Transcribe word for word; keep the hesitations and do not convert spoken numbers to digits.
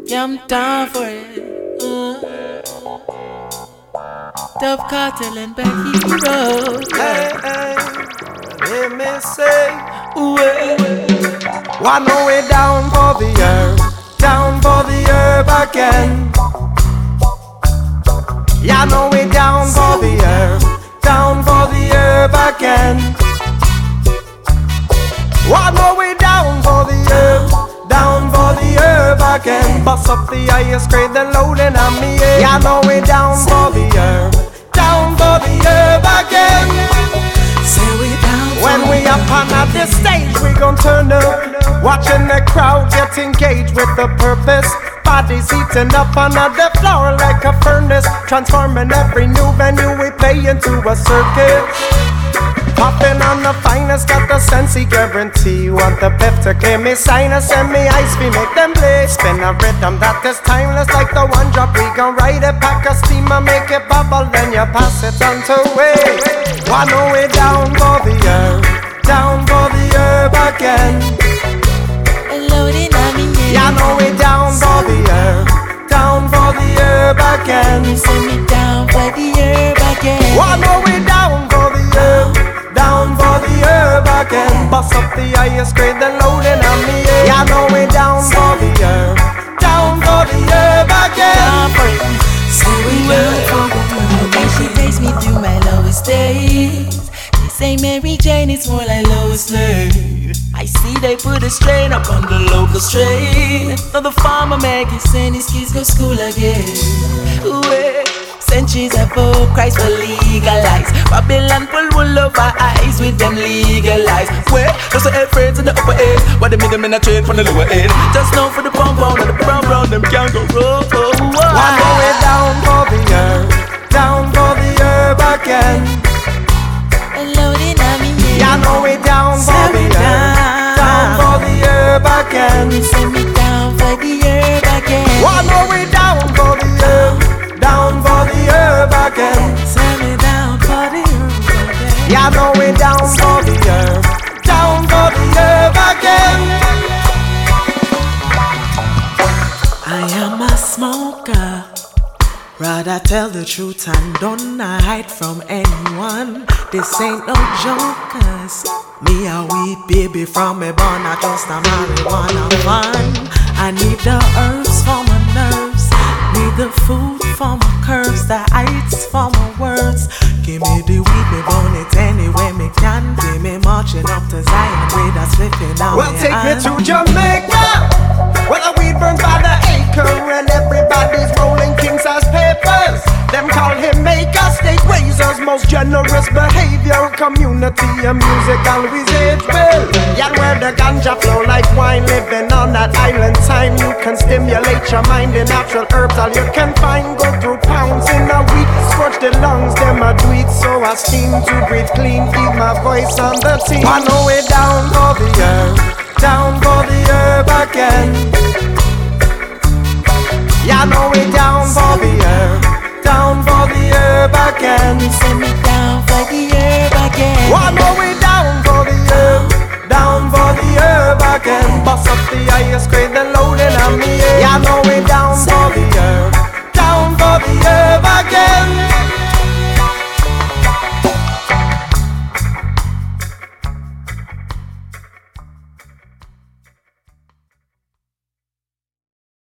Yeah, I'm down for it. Uh. Dub Cartel and Becky Road. Hey, hey, let me say, ooh, hey. One way down for the herb, down for the herb again. Yeah, no way down for the herb, down for the herb again. One more way down for the herb, down for the herb again. Bust up the highest grade, the loading on me. Yeah, no way down for the herb, down for the herb again. Say we down. When we up on the stage, we gon' turn up. Watching the crowd get engaged with the purpose. Bodies heating up on the floor like a furnace. Transforming every new venue we play into a circuit. Popping on the finest, got the sensey guarantee. Want the pep to give me sinus and me ice, we make them play. Spin a rhythm that is timeless like the one drop. We gon' ride it, pack a steam and make it bubble. Then you pass it on to way. One way down for the herb, down for the herb again. Loading on me, yeah, no way down for the herb, down for the herb again. You send me down for the herb again. One way down for the herb, down for the herb again. Bust up the highest grade, the loading on me. Yeah, no way down for the herb, down for the herb again. Say we down for the herb. And she takes me through my lowest days. They say Mary Jane, it's more like Lois Lane. I see they put a strain up on the local strain. Now the farmer Maggie send his kids go school again. Ooh, eh. Centuries ago, Christ will legalize. Babylon pull wool over eyes with them legalize. Where? Those are friends in the upper end. Why they meet them in a train from the lower end? Just know for the brown brown and the brown brown, them can't go roll. One way down for the herb, down for the herb again. Loading on me, yeah, no way down for the herb, down for the herb again. Send me down for the herb again. One way down for the herb, down for the herb again. Send me down for the herb again. Yeah, no way down for the herb, down for the herb again. I am a smoker. Rather tell the truth and don't hide from anyone. This ain't no jokers. Me a weed baby from me born, I just a marijuana fun. I need the herbs for my nerves, need the food for my curves, the heights for my words. Give me the weed, me burn it anywhere me can. Give me marching up to Zion, with a slipping down. Well, take me to Jamaica, where the weed burns by the acre and everybody's rolling king size papers. Them call him maker, state raisers, most generous behavior, community and music always age well. Yeah, where the ganja flow like wine, living on that island time. You can stimulate your mind in natural herbs, all you can find. Go through pounds in a week, scorch the lungs, them a do it. So I steam to breathe clean, keep my voice on the team. I know it down for the herb, down for the herb again. Yeah, I know it down for the herb, down for the herb again. Send me down for the herb again. One more way down for the herb, down for the herb again. Bust up the highest grade, the load